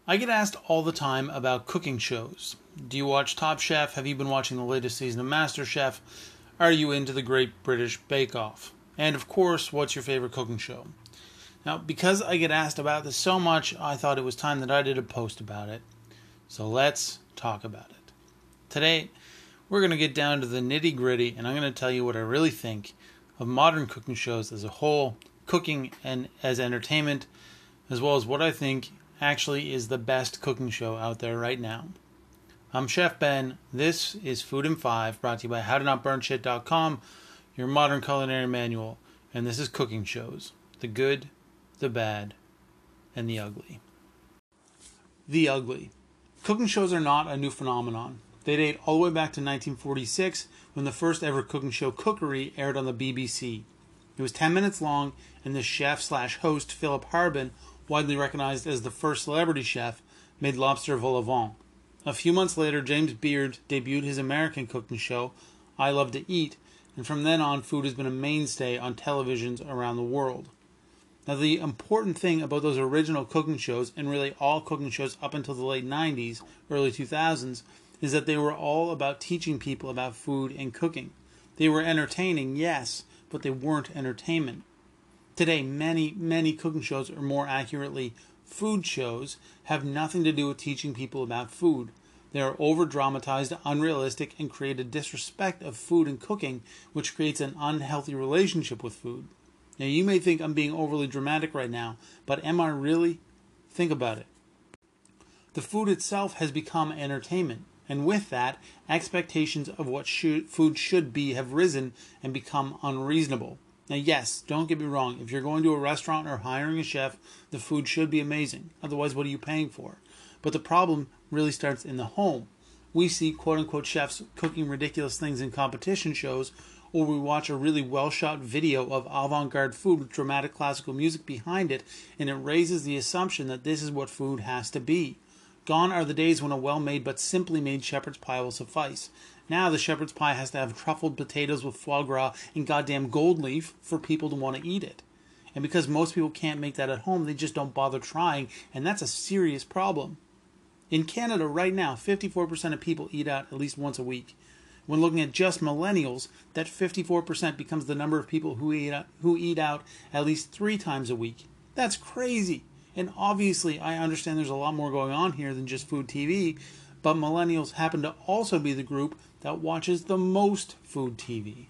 I get asked all the time about cooking shows. Do you watch Top Chef? Have you been watching the latest season of MasterChef? Are you into the Great British Bake Off? And of course, what's your favorite cooking show? Now, because I get asked about this so much, I thought it was time that I did a post about it. So let's talk about it. Today, we're going to get down to the nitty-gritty, and I'm going to tell you what I really think of modern cooking shows as a whole, cooking and as entertainment, as well as what I think actually is the best cooking show out there right now. I'm Chef Ben. This is Food in 5, brought to you by HowToNotBurnShit.com, your modern culinary manual, and this is cooking shows. The good, the bad, and the ugly. The ugly. Cooking shows are not a new phenomenon. They date all the way back to 1946, when the first ever cooking show, Cookery, aired on the BBC. It was 10 minutes long, and the chef/host, Philip Harbin, widely recognized as the first celebrity chef, made lobster vol au vent. A few months later, James Beard debuted his American cooking show, I Love to Eat, and from then on, food has been a mainstay on televisions around the world. Now, the important thing about those original cooking shows, and really all cooking shows up until the late 90s, early 2000s, is that they were all about teaching people about food and cooking. They were entertaining, yes, but they weren't entertainment. Today, many cooking shows, or more accurately, food shows, have nothing to do with teaching people about food. They are over-dramatized, unrealistic, and create a disrespect of food and cooking, which creates an unhealthy relationship with food. Now, you may think I'm being overly dramatic right now, but am I really? Think about it. The food itself has become entertainment, and with that, expectations of what food should be have risen and become unreasonable. Now, yes, don't get me wrong. If you're going to a restaurant or hiring a chef, the food should be amazing. Otherwise, what are you paying for? But the problem really starts in the home. We see quote-unquote chefs cooking ridiculous things in competition shows, or we watch a really well-shot video of avant-garde food with dramatic classical music behind it, and it raises the assumption that this is what food has to be. Gone are the days when a well-made but simply made shepherd's pie will suffice. Now the shepherd's pie has to have truffled potatoes with foie gras and goddamn gold leaf for people to want to eat it. And because most people can't make that at home, they just don't bother trying, and that's a serious problem. In Canada right now, 54% of people eat out at least once a week. When looking at just millennials, that 54% becomes the number of people who eat out at least 3 times a week. That's crazy. And obviously, I understand there's a lot more going on here than just food TV, but millennials happen to also be the group that watches the most food TV.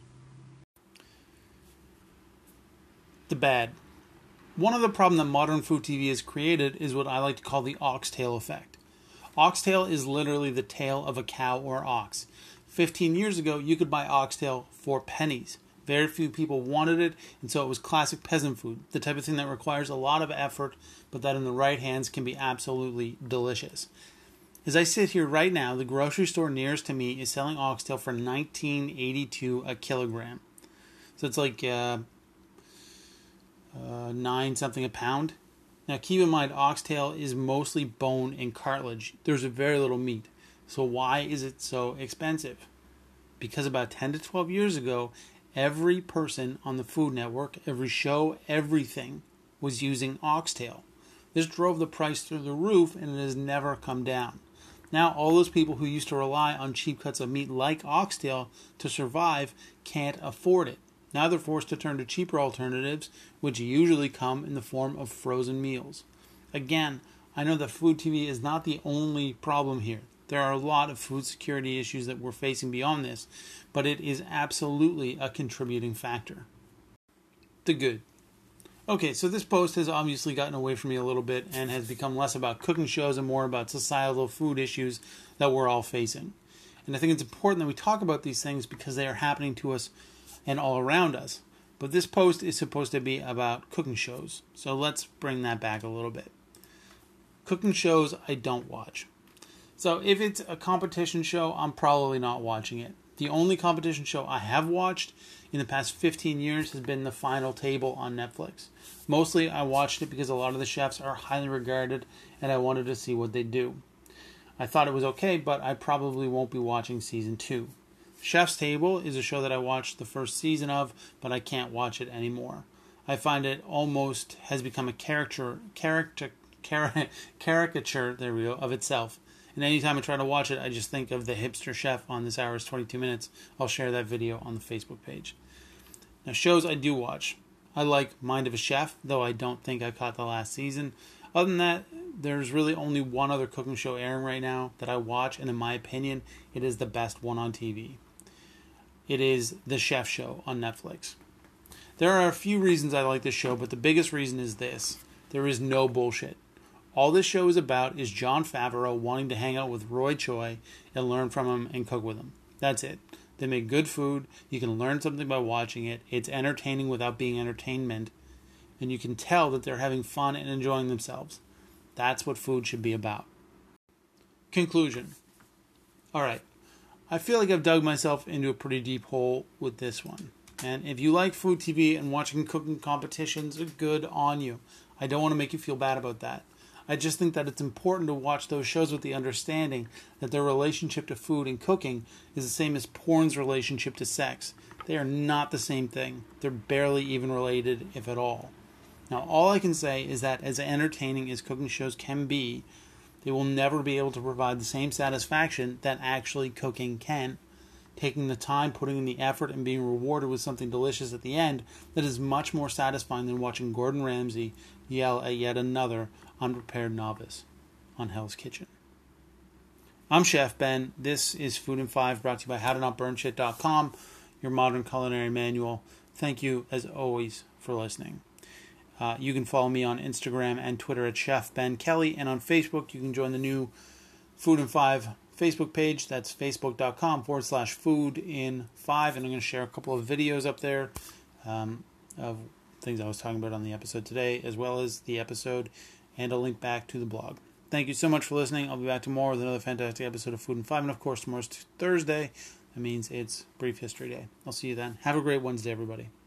The bad. One of the problems that modern food TV has created is what I like to call the oxtail effect. Oxtail is literally the tail of a cow or ox. 15 years ago, you could buy oxtail for pennies. Very few people wanted it, and so it was classic peasant food, the type of thing that requires a lot of effort, but that in the right hands can be absolutely delicious. As I sit here right now, the grocery store nearest to me is selling oxtail for $19.82 a kilogram. So it's like 9 something a pound. Now keep in mind, oxtail is mostly bone and cartilage. There's very little meat. So why is it so expensive? Because about 10 to 12 years ago, every person on the Food Network, every show, everything was using oxtail. This drove the price through the roof, and it has never come down. Now, all those people who used to rely on cheap cuts of meat like oxtail to survive can't afford it. Now they're forced to turn to cheaper alternatives, which usually come in the form of frozen meals. Again, I know that food TV is not the only problem here. There are a lot of food security issues that we're facing beyond this, but it is absolutely a contributing factor. The good. Okay, so this post has obviously gotten away from me a little bit and has become less about cooking shows and more about societal food issues that we're all facing. And I think it's important that we talk about these things because they are happening to us and all around us. But this post is supposed to be about cooking shows, so let's bring that back a little bit. Cooking shows I don't watch. So if it's a competition show, I'm probably not watching it. The only competition show I have watched in the past 15 years has been The Final Table on Netflix. Mostly I watched it because a lot of the chefs are highly regarded and I wanted to see what they do. I thought it was okay, but I probably won't be watching season 2. Chef's Table is a show that I watched the first season of, but I can't watch it anymore. I find it almost has become a caricature caricature, there we go, of itself. And anytime I try to watch it, I just think of the hipster chef on This Hour is 22 Minutes. I'll share that video on the Facebook page. Now, shows I do watch. I like Mind of a Chef, though I don't think I caught the last season. Other than that, there's really only one other cooking show airing right now that I watch, and in my opinion, it is the best one on TV. It is The Chef Show on Netflix. There are a few reasons I like this show, but the biggest reason is this. There is no bullshit. All this show is about is Jon Favreau wanting to hang out with Roy Choi and learn from him and cook with him. That's it. They make good food. You can learn something by watching it. It's entertaining without being entertainment. And you can tell that they're having fun and enjoying themselves. That's what food should be about. Conclusion. Alright. I feel like I've dug myself into a pretty deep hole with this one. And if you like food TV and watching cooking competitions, good on you. I don't want to make you feel bad about that. I just think that it's important to watch those shows with the understanding that their relationship to food and cooking is the same as porn's relationship to sex. They are not the same thing. They're barely even related, if at all. Now, all I can say is that as entertaining as cooking shows can be, they will never be able to provide the same satisfaction that actually cooking can. Taking the time, putting in the effort, and being rewarded with something delicious at the end that is much more satisfying than watching Gordon Ramsay yell at yet another unprepared novice on Hell's Kitchen. I'm Chef Ben. This is Food in 5, brought to you by HowToNotBurnShit.com, your modern culinary manual. Thank you, as always, for listening. You can follow me on Instagram and Twitter at Chef Ben Kelly, and on Facebook you can join the new Food in 5 Facebook page. That's facebook.com/foodin5, and I'm going to share a couple of videos up there of things I was talking about on the episode today, as well as the episode, and a link back to the blog. Thank you so much for listening. I'll be back tomorrow with another fantastic episode of Food in 5, and of course tomorrow's Thursday. That means it's Brief History Day. I'll see you then. Have a great Wednesday, everybody.